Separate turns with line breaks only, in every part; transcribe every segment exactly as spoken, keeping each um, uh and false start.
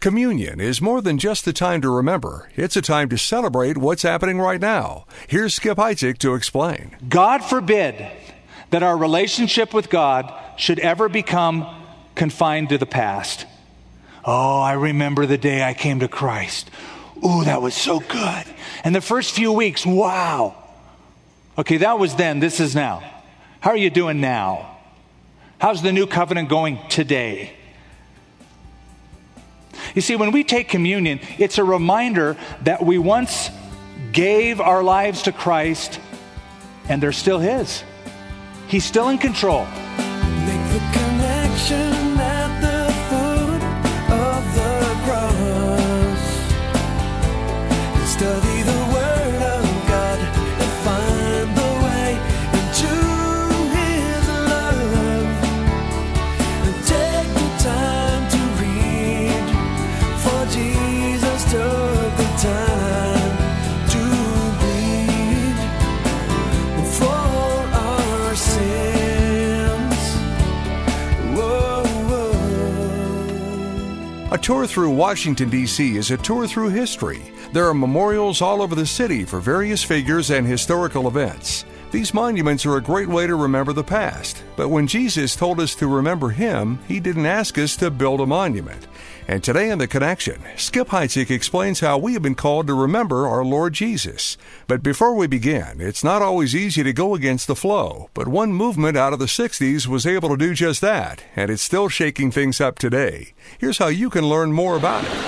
Communion is more than just a time to remember. It's a time to celebrate what's happening right now. Here's Skip Heitzig to explain.
God forbid that our relationship with God should ever become confined to the past. Oh, I remember the day I came to Christ. Ooh, that was so good. And the first few weeks, wow. Okay, that was then, this is now. How are you doing now? How's the new covenant going today? You see, when we take communion, it's a reminder that we once gave our lives to Christ, and they're still His. He's still in control.
Make the connection at the foot of the cross. Study the Word of God and find the way into His love. And take the time to read, for Jesus took the time to bleed for our sins. Whoa, whoa.
A tour through Washington, D C is a tour through history. There are memorials all over the city for various figures and historical events. These monuments are a great way to remember the past. But when Jesus told us to remember Him, He didn't ask us to build a monument. And today in The Connection, Skip Heitzig explains how we have been called to remember our Lord Jesus. But before we begin, it's not always easy to go against the flow. But one movement out of the sixties was able to do just that, and it's still shaking things up today. Here's how you can learn more about it.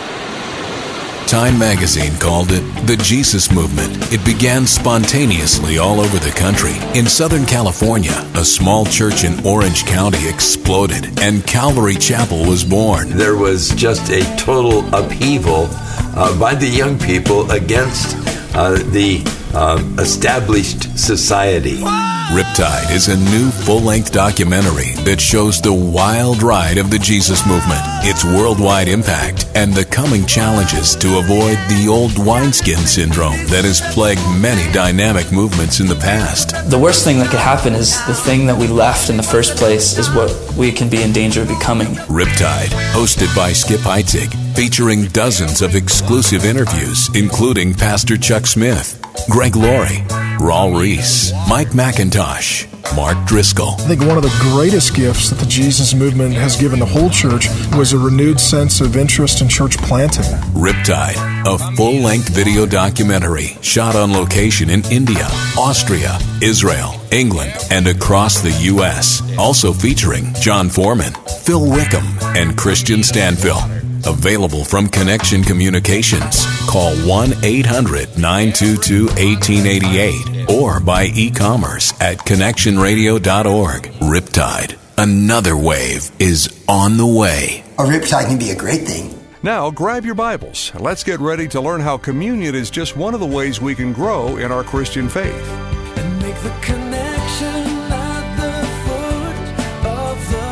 Time magazine called it the Jesus Movement. It began spontaneously all over the country. In Southern California, a small church in Orange County exploded, and Calvary Chapel was born.
There was just a total upheaval uh, by the young people against uh, the uh, established society.
Riptide is a new full-length documentary that shows the wild ride of the Jesus movement, its worldwide impact, and the coming challenges to avoid the old wineskin syndrome that has plagued many dynamic movements in the past.
The worst thing that could happen is the thing that we left in the first place is what we can be in danger of becoming.
Riptide, hosted by Skip Heitzig, featuring dozens of exclusive interviews, including Pastor Chuck Smith, Greg Laurie, Raul Reese, Mike McIntosh, Mark Driscoll.
I think one of the greatest gifts that the Jesus movement has given the whole church was a renewed sense of interest in church planting.
Riptide, a full-length video documentary shot on location in India, Austria, Israel, England, and across the U S Also featuring John Foreman, Phil Wickham, and Christian Stanfill. Available from Connection Communications. Call one eight hundred nine two two one eight eight eight or by e-commerce at connection radio dot org. Riptide, another wave is on the way.
A riptide can be a great thing.
Now grab your Bibles and let's get ready to learn how communion is just one of the ways we can grow in our Christian faith.
And make the connection at the foot of the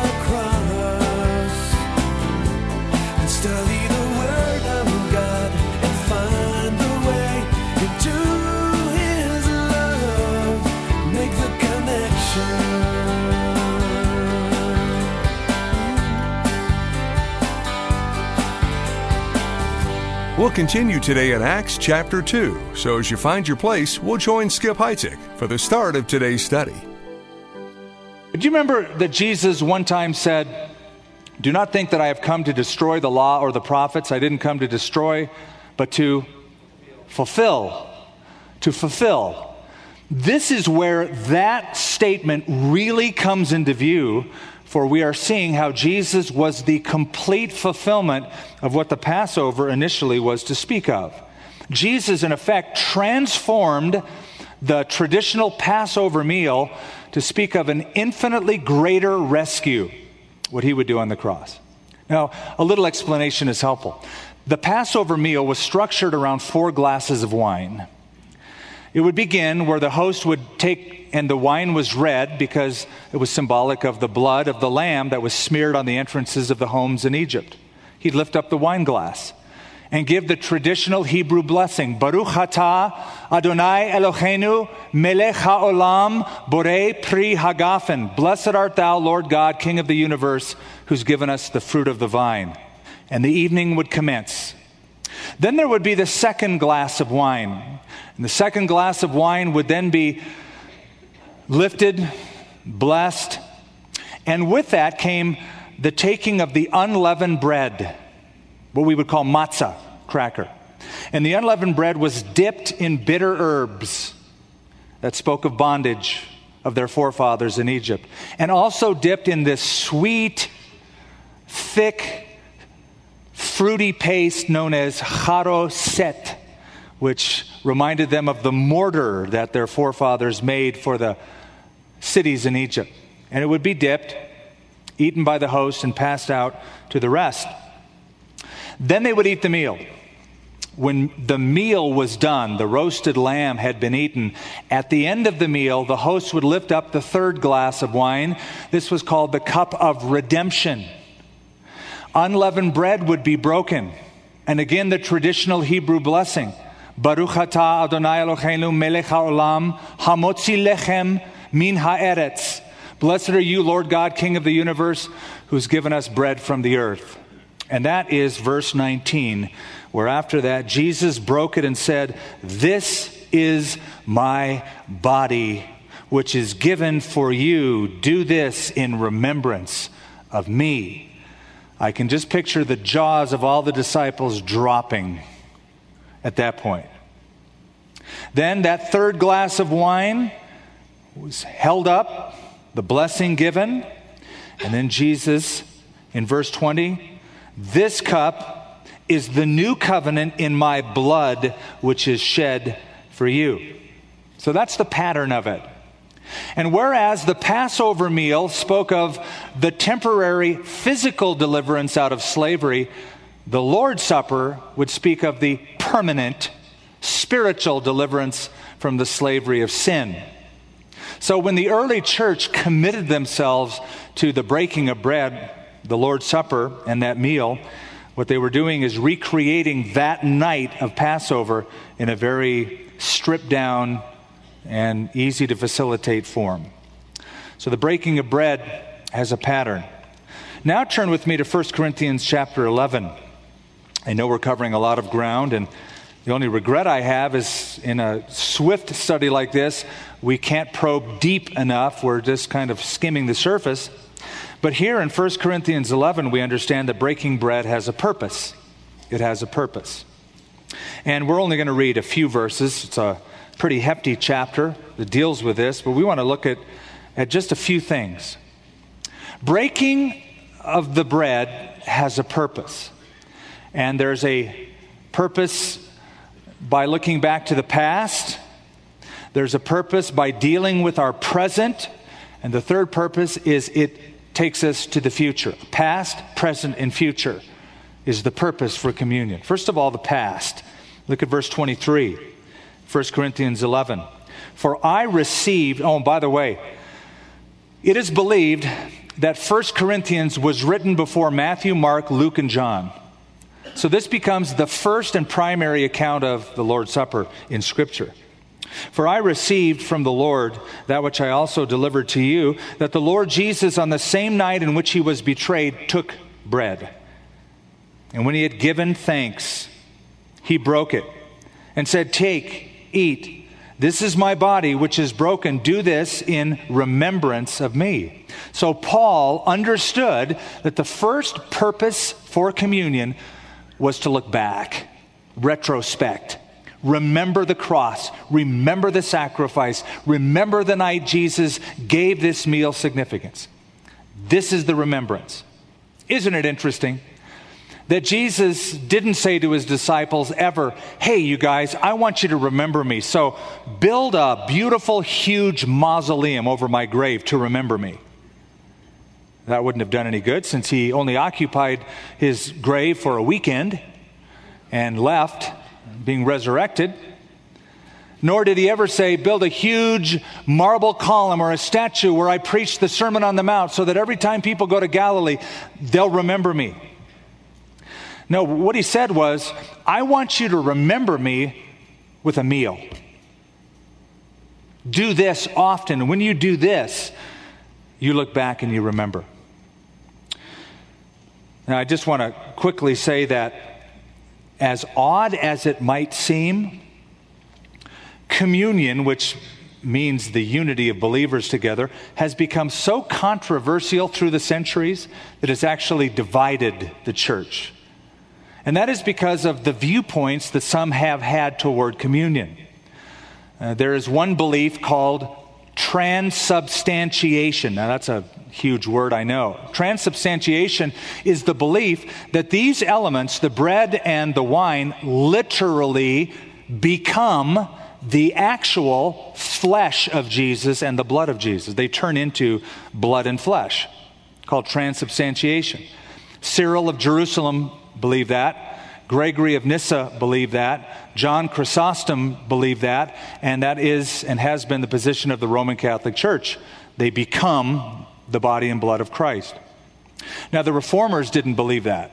cross. And study the Word of God and find the way into His love. Make the connection.
We'll continue today in Acts chapter two. So as you find your place, we'll join Skip Heitzig for the start of today's study.
Do you remember that Jesus one time said, "Do not think that I have come to destroy the law or the prophets. I didn't come to destroy, but to fulfill." To fulfill. This is where that statement really comes into view, for we are seeing how Jesus was the complete fulfillment of what the Passover initially was to speak of. Jesus, in effect, transformed the traditional Passover meal to speak of an infinitely greater rescue, what He would do on the cross. Now, a little explanation is helpful. The Passover meal was structured around four glasses of wine. It would begin where the host would take, and the wine was red because it was symbolic of the blood of the lamb that was smeared on the entrances of the homes in Egypt. He'd lift up the wine glass and give the traditional Hebrew blessing, Baruch atah Adonai Eloheinu melech haolam borei pri hagafen. Blessed art thou, Lord God, King of the universe, who's given us the fruit of the vine. and the evening would commence. Then there would be the second glass of wine. And the second glass of wine would then be lifted, blessed, and with that came the taking of the unleavened bread, what we would call matzah, cracker. And the unleavened bread was dipped in bitter herbs that spoke of bondage of their forefathers in Egypt, and also dipped in this sweet, thick, fruity paste known as charoset, which reminded them of the mortar that their forefathers made for the cities in Egypt. And it would be dipped, eaten by the host, and passed out to the rest. Then they would eat the meal. When the meal was done, the roasted lamb had been eaten. At the end of the meal, the host would lift up the third glass of wine. This was called the cup of redemption. Unleavened bread would be broken. And again, the traditional Hebrew blessing. Baruch atah Adonai Eloheinu melech haolam hamotzi lechem min haaretz. Blessed are you, Lord God, King of the universe, who's given us bread from the earth. And that is verse nineteen, where after that, Jesus broke it and said, "This is my body, which is given for you. Do this in remembrance of me." I can just picture the jaws of all the disciples dropping at that point. Then that third glass of wine was held up, the blessing given, and then Jesus, in verse twenty, "This cup is the new covenant in my blood, which is shed for you." So that's the pattern of it. And whereas the Passover meal spoke of the temporary physical deliverance out of slavery, the Lord's Supper would speak of the permanent spiritual deliverance from the slavery of sin. So when the early church committed themselves to the breaking of bread, the Lord's Supper, and that meal, what they were doing is recreating that night of Passover in a very stripped down and easy to facilitate form. So the breaking of bread has a pattern. Now turn with me to First Corinthians chapter eleven. I know we're covering a lot of ground, and the only regret I have is in a swift study like this, we can't probe deep enough. We're just kind of skimming the surface. But here in First Corinthians eleven, we understand that breaking bread has a purpose. It has a purpose. And we're only going to read a few verses. It's a pretty hefty chapter that deals with this, but we want to look at, at just a few things. Breaking of the bread has a purpose. And there's a purpose by looking back to the past. There's a purpose by dealing with our present. And the third purpose is it takes us to the future. Past, present, and future is the purpose for communion. First of all, the past. Look at verse twenty-three, First Corinthians eleven. "For I received," oh, and by the way, it is believed that First Corinthians was written before Matthew, Mark, Luke, and John. So this becomes the first and primary account of the Lord's Supper in Scripture. "For I received from the Lord that which I also delivered to you, that the Lord Jesus, on the same night in which he was betrayed, took bread. And when he had given thanks, he broke it and said, 'Take, eat. This is my body, which is broken. Do this in remembrance of me.'" So Paul understood that the first purpose for communion was to look back, retrospect. Remember the cross. Remember the sacrifice. Remember the night Jesus gave this meal significance. This is the remembrance. Isn't it interesting that Jesus didn't say to his disciples ever, "Hey, you guys, I want you to remember me. So build a beautiful, huge mausoleum over my grave to remember me." That wouldn't have done any good, since he only occupied his grave for a weekend and left, being resurrected. Nor did he ever say, "Build a huge marble column or a statue where I preach the Sermon on the Mount so that every time people go to Galilee, they'll remember me." No, what he said was, "I want you to remember me with a meal. Do this often. And when you do this, you look back and you remember." Now, I just want to quickly say that as odd as it might seem, communion, which means the unity of believers together, has become so controversial through the centuries that it's actually divided the church. And that is because of the viewpoints that some have had toward communion. Uh, there is one belief called transubstantiation. Now, that's a huge word, I know. Transubstantiation is the belief that these elements, the bread and the wine, literally become the actual flesh of Jesus and the blood of Jesus. They turn into blood and flesh, called transubstantiation. Cyril of Jerusalem believed that. Gregory of Nyssa believed that. John Chrysostom believed that. And that is and has been the position of the Roman Catholic Church. They become the body and blood of Christ. Now, the Reformers didn't believe that.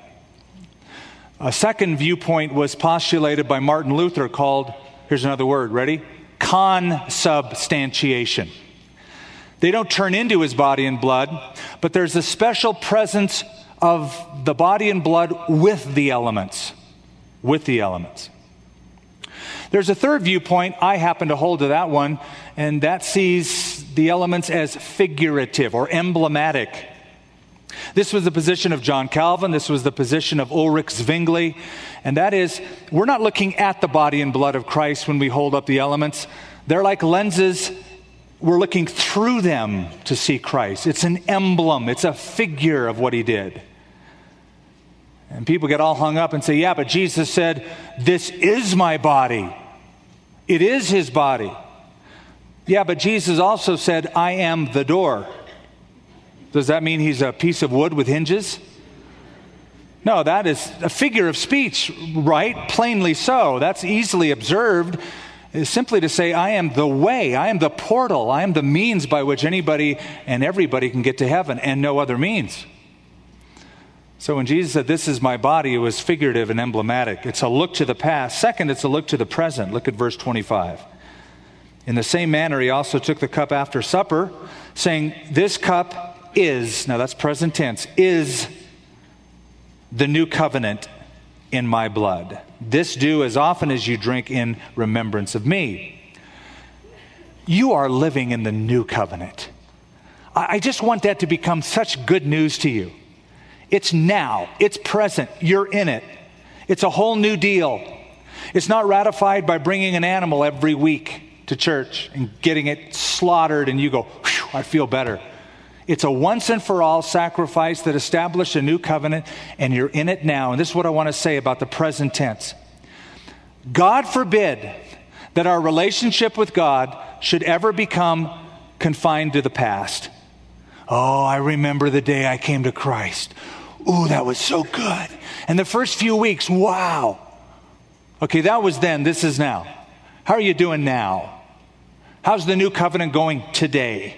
A second viewpoint was postulated by Martin Luther called, here's another word, ready? Consubstantiation. They don't turn into his body and blood, but there's a special presence of the body and blood with the elements. With the elements. There's a third viewpoint. I happen to hold to that one, and that sees the elements as figurative or emblematic. This was the position of John Calvin. This was the position of Ulrich Zwingli. And that is, we're not looking at the body and blood of Christ when we hold up the elements. They're like lenses. We're looking through them to see Christ. It's an emblem. It's a figure of what he did. And people get all hung up and say, yeah, but Jesus said, this is my body. It is his body. Yeah, but Jesus also said, I am the door. Does that mean he's a piece of wood with hinges? No, that is a figure of speech, right? Plainly so. That's easily observed. It's simply to say, I am the way. I am the portal. I am the means by which anybody and everybody can get to heaven, and no other means. So when Jesus said, this is my body, it was figurative and emblematic. It's a look to the past. Second, it's a look to the present. Look at verse twenty-five. In the same manner, he also took the cup after supper, saying, this cup is, now that's present tense, is the new covenant in my blood. This do as often as you drink in remembrance of me. You are living in the new covenant. I just want that to become such good news to you. It's now. It's present. You're in it. It's a whole new deal. It's not ratified by bringing an animal every week to church and getting it slaughtered and you go, whew, I feel better. It's a once and for all sacrifice that established a new covenant, and you're in it now. And this is what I want to say about the present tense. God forbid that our relationship with God should ever become confined to the past. Oh, I remember the day I came to Christ. Ooh, that was so good. And the first few weeks, wow. Okay, that was then, this is now. How are you doing now? How's the new covenant going today?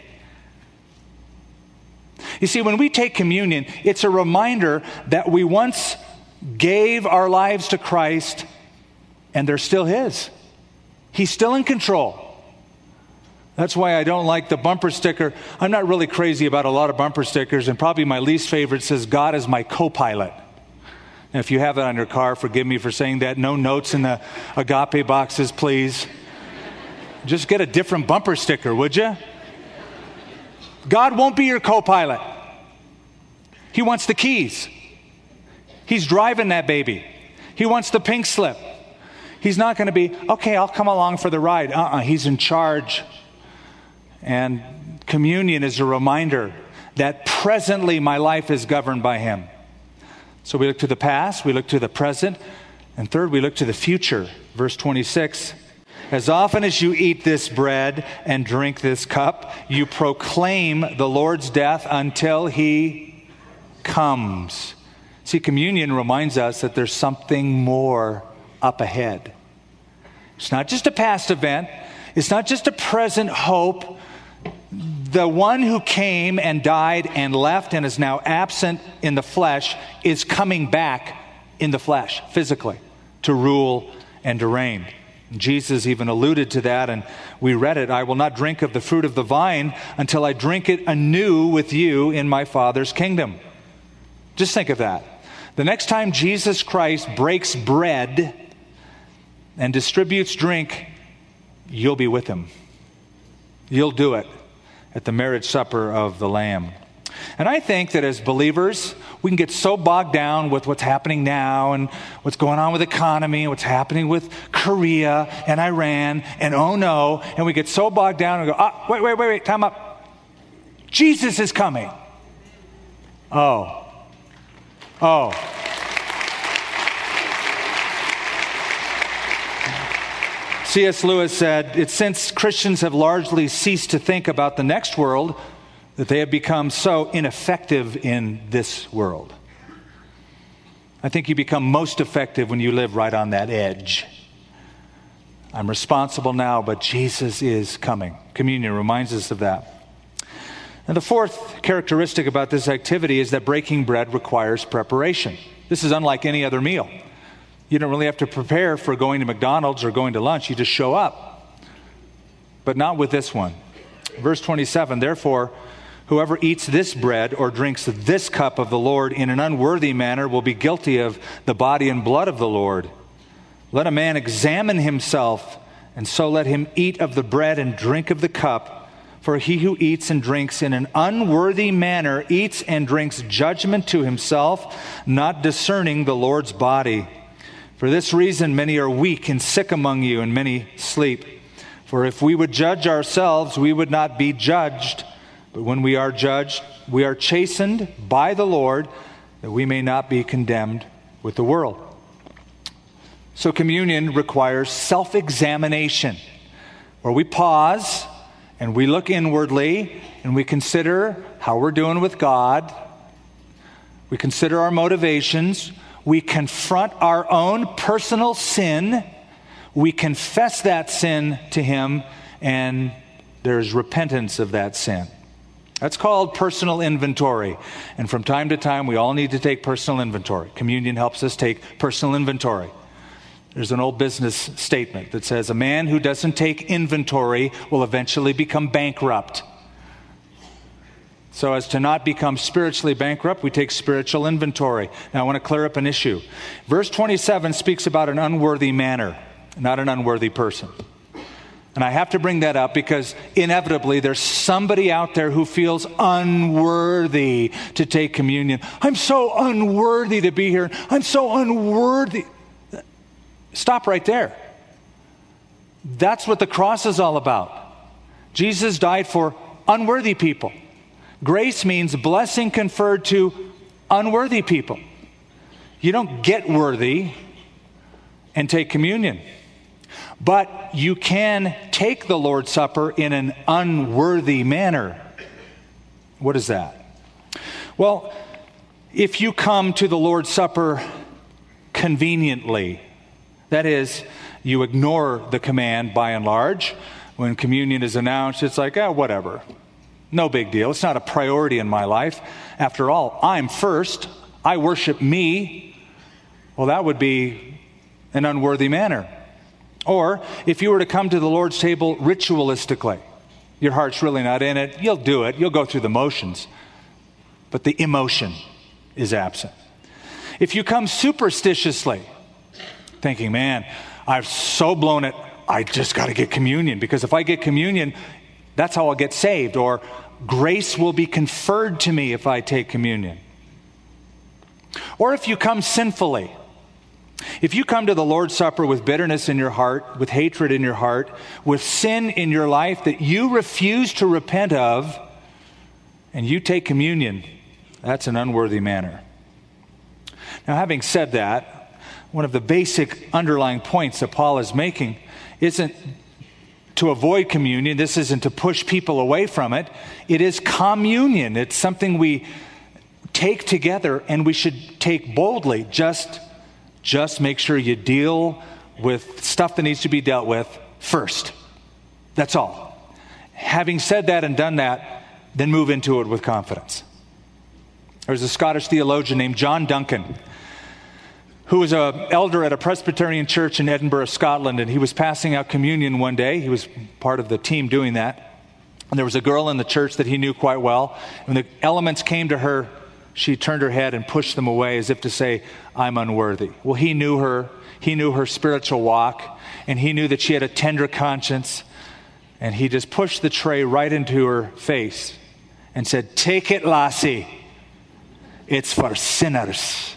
You see, when we take communion, it's a reminder that we once gave our lives to Christ, and they're still his. He's still in control. That's why I don't like the bumper sticker. I'm not really crazy about a lot of bumper stickers, and probably my least favorite says, God is my co-pilot. Now, if you have it on your car, forgive me for saying that. No notes in the agape boxes, please. Just get a different bumper sticker, would you? God won't be your co-pilot. He wants the keys. He's driving that baby. He wants the pink slip. He's not going to be, okay, I'll come along for the ride. Uh-uh, he's in charge. And communion is a reminder that presently my life is governed by him. So we look to the past, we look to the present, and third, we look to the future. Verse twenty-six, as often as you eat this bread and drink this cup, you proclaim the Lord's death until he comes. See, communion reminds us that there's something more up ahead. It's not just a past event. It's not just a present hope. The one who came and died and left and is now absent in the flesh is coming back in the flesh, physically, to rule and to reign. Jesus even alluded to that, and we read it. I will not drink of the fruit of the vine until I drink it anew with you in my Father's kingdom. Just think of that. The next time Jesus Christ breaks bread and distributes drink, you'll be with him. You'll do it at the marriage supper of the Lamb. And I think that as believers, we can get so bogged down with what's happening now and what's going on with the economy, and what's happening with Korea and Iran, and oh no, and we get so bogged down and go, ah, wait, wait, wait, wait, time up. Jesus is coming. Oh. Oh. C S Lewis said, it's since Christians have largely ceased to think about the next world that they have become so ineffective in this world. I think you become most effective when you live right on that edge. I'm responsible now, but Jesus is coming. Communion reminds us of that. And the fourth characteristic about this activity is that breaking bread requires preparation. This is unlike any other meal. You don't really have to prepare for going to McDonald's or going to lunch. You just show up. But not with this one. Verse twenty-seven, therefore, whoever eats this bread or drinks this cup of the Lord in an unworthy manner will be guilty of the body and blood of the Lord. Let a man examine himself, and so let him eat of the bread and drink of the cup. For he who eats and drinks in an unworthy manner eats and drinks judgment to himself, not discerning the Lord's body. For this reason many are weak and sick among you, and many sleep. For if we would judge ourselves, we would not be judged. But when we are judged, we are chastened by the Lord, that we may not be condemned with the world. So communion requires self-examination, where we pause and we look inwardly and we consider how we're doing with God. We consider our motivations. We confront our own personal sin. We confess that sin to Him, and there's repentance of that sin. That's called personal inventory. And from time to time, we all need to take personal inventory. Communion helps us take personal inventory. There's an old business statement that says, a man who doesn't take inventory will eventually become bankrupt. So as to not become spiritually bankrupt, we take spiritual inventory. Now I want to clear up an issue. Verse twenty-seven speaks about an unworthy manner, not an unworthy person. And I have to bring that up because inevitably there's somebody out there who feels unworthy to take communion. I'm so unworthy to be here. I'm so unworthy. Stop right there. That's what the cross is all about. Jesus died for unworthy people. Grace means blessing conferred to unworthy people. You don't get worthy and take communion. But you can take the Lord's Supper in an unworthy manner. What is that? Well, if you come to the Lord's Supper conveniently, that is, you ignore the command by and large. When communion is announced, it's like, oh, whatever. No big deal. It's not a priority in my life. After all, I'm first. I worship me. Well, that would be an unworthy manner. Or if you were to come to the Lord's table ritualistically, your heart's really not in it, you'll do it. You'll go through the motions. But the emotion is absent. If you come superstitiously, thinking, man, I've so blown it, I just got to get communion. Because if I get communion, that's how I'll get saved. Or grace will be conferred to me if I take communion. Or if you come sinfully. If you come to the Lord's Supper with bitterness in your heart, with hatred in your heart, with sin in your life that you refuse to repent of, and you take communion, that's an unworthy manner. Now, having said that, one of the basic underlying points that Paul is making isn't to avoid communion. This isn't to push people away from it. It is communion. It's something we take together, and we should take boldly. Just, just make sure you deal with stuff that needs to be dealt with first. That's all. Having said that and done that, then move into it with confidence. There's a Scottish theologian named John Duncan, who was an elder at a Presbyterian church in Edinburgh, Scotland, and he was passing out communion one day. He was part of the team doing that. And there was a girl in the church that he knew quite well. When the elements came to her she turned her head and pushed them away as if to say, I'm unworthy. Well, he knew her. He knew her spiritual walk, and he knew that she had a tender conscience, and he just pushed the tray right into her face and said, take it, lassie. It's for sinners.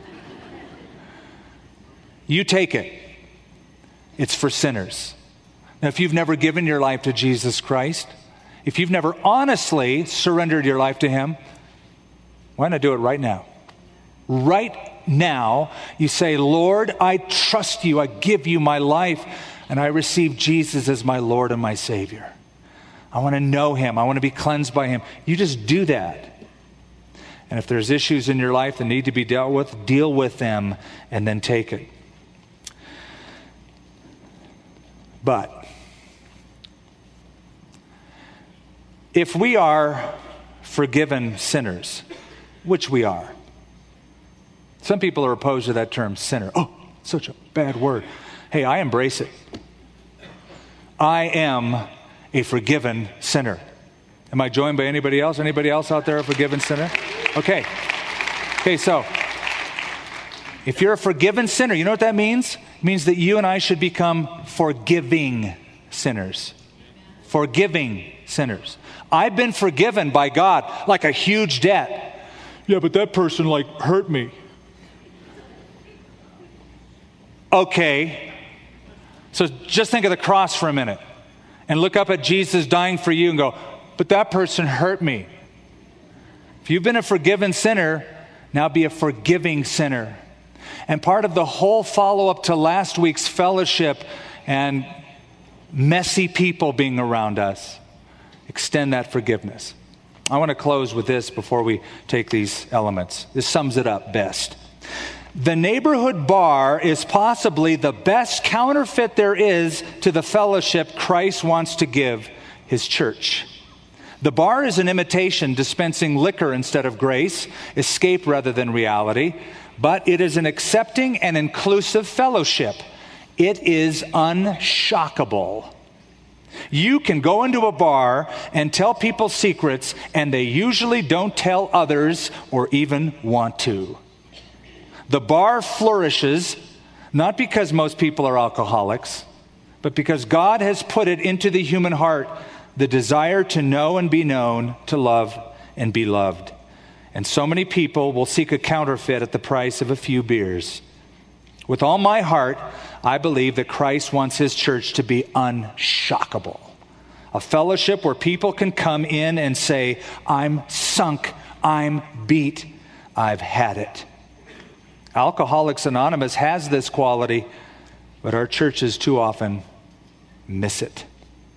You take it. It's for sinners. Now, if you've never given your life to Jesus Christ, if you've never honestly surrendered your life to him, why not do it right now? Right now, you say, Lord, I trust you. I give you my life, and I receive Jesus as my Lord and my Savior. I want to know him. I want to be cleansed by him. You just do that. And if there's issues in your life that need to be dealt with, deal with them and then take it. But if we are forgiven sinners, which we are. Some people are opposed to that term, sinner. Oh, such a bad word. Hey, I embrace it. I am a forgiven sinner. Am I joined by anybody else? Anybody else out there a forgiven sinner? Okay. Okay, so if you're a forgiven sinner, you know what that means? It means that you and I should become forgiving sinners. Forgiving sinners. I've been forgiven by God like a huge debt. Yeah, but that person like hurt me. Okay. So just think of the cross for a minute and look up at Jesus dying for you and go, but that person hurt me. If you've been a forgiven sinner, now be a forgiving sinner. And part of the whole follow-up to last week's fellowship and messy people being around us, extend that forgiveness. I want to close with this before we take these elements. This sums it up best. The neighborhood bar is possibly the best counterfeit there is to the fellowship Christ wants to give his church. The bar is an imitation, dispensing liquor instead of grace, escape rather than reality, but it is an accepting and inclusive fellowship. It is unshockable. You can go into a bar and tell people secrets, and they usually don't tell others or even want to. The bar flourishes not because most people are alcoholics, but because God has put it into the human heart the desire to know and be known, to love and be loved. And so many people will seek a counterfeit at the price of a few beers. With all my heart, I believe that Christ wants his church to be unshockable. A fellowship where people can come in and say, I'm sunk, I'm beat, I've had it. Alcoholics Anonymous has this quality, but our churches too often miss it.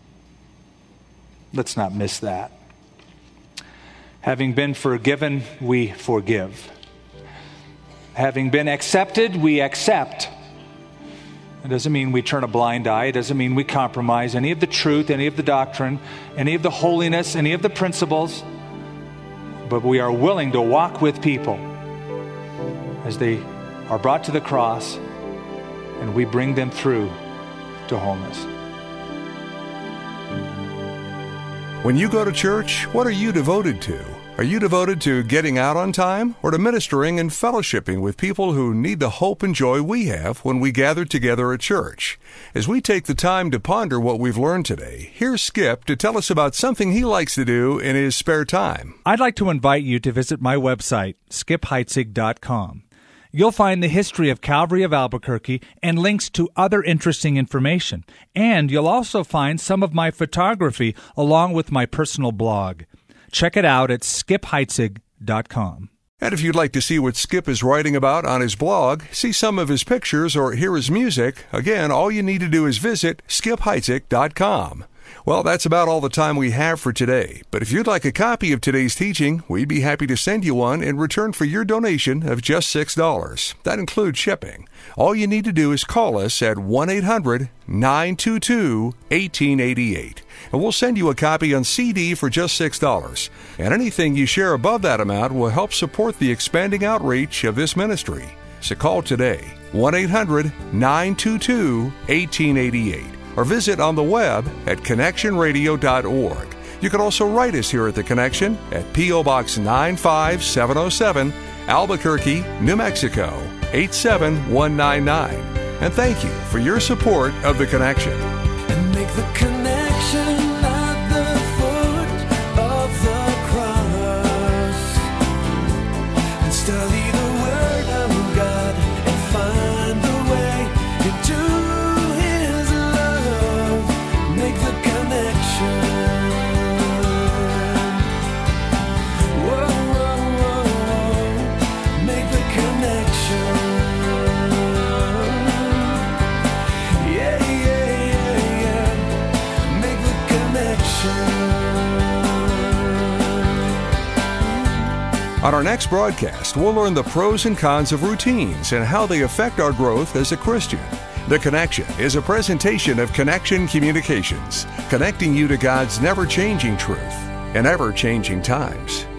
Let's not miss that. Having been forgiven, we forgive. Having been accepted, we accept. It doesn't mean we turn a blind eye. It doesn't mean we compromise any of the truth, any of the doctrine, any of the holiness, any of the principles. But we are willing to walk with people as they are brought to the cross, and we bring them through to wholeness.
When you go to church, what are you devoted to? Are you devoted to getting out on time or to ministering and fellowshipping with people who need the hope and joy we have when we gather together at church? As we take the time to ponder what we've learned today, here's Skip to tell us about something he likes to do in his spare time.
I'd like to invite you to visit my website, skip heitzig dot com. You'll find the history of Calvary of Albuquerque and links to other interesting information. And you'll also find some of my photography along with my personal blog. Check it out at skip heitzig dot com.
And if you'd like to see what Skip is writing about on his blog, see some of his pictures, or hear his music, again, all you need to do is visit skip heitzig dot com. Well, that's about all the time we have for today. But if you'd like a copy of today's teaching, we'd be happy to send you one in return for your donation of just six dollars. That includes shipping. All you need to do is call us at one eight hundred nine two two one eight eight eight. And we'll send you a copy on C D for just six dollars. And anything you share above that amount will help support the expanding outreach of this ministry. So call today, one eight hundred nine two two one eight eight eight. Or visit on the web at connection radio dot org. You can also write us here at The Connection at P O. Box nine five seven oh seven, Albuquerque, New Mexico, eight seven one nine nine. And thank you for your support of The Connection.
And make the connection at the foot of the cross. And study the Word of God and find the way into His love. Make the connection. Whoa, whoa, whoa, whoa. Make the connection. Yeah, yeah, yeah, yeah. Make the connection.
On our next broadcast, we'll learn the pros and cons of routines and how they affect our growth as a Christian. The Connection is a presentation of Connection Communications, connecting you to God's never-changing truth in ever-changing times.